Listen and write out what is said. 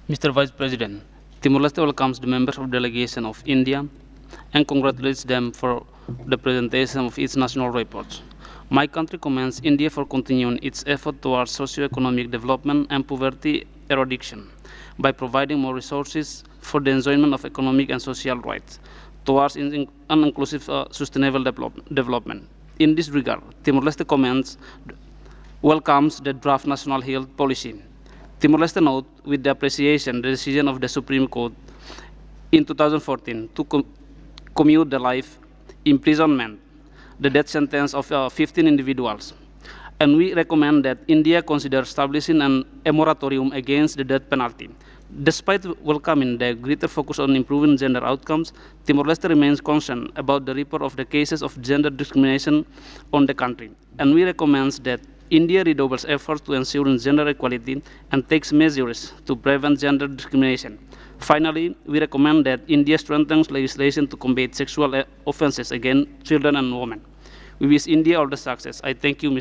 Mr. Vice President, Timor-Leste welcomes the members of the delegation of India and congratulates them for the presentation of its national reports. My country commends India for continuing its effort towards socio-economic development and poverty eradication by providing more resources for the enjoyment of economic and social rights towards an inclusive, sustainable development. In this regard, Timor-Leste welcomes the draft national health policy. Timor-Leste notes with appreciation the decision of the Supreme Court in 2014 to commute the life imprisonment, the death sentence of 15 individuals. And we recommend that India consider establishing a moratorium against the death penalty. Despite welcoming the greater focus on improving gender outcomes, Timor-Leste remains concerned about the report of the cases of gender discrimination on the country. And we recommend that India redoubles efforts to ensure gender equality and takes measures to prevent gender discrimination. Finally, we recommend that India strengthens legislation to combat sexual offenses against children and women. We wish India all the success. I thank you, Mr.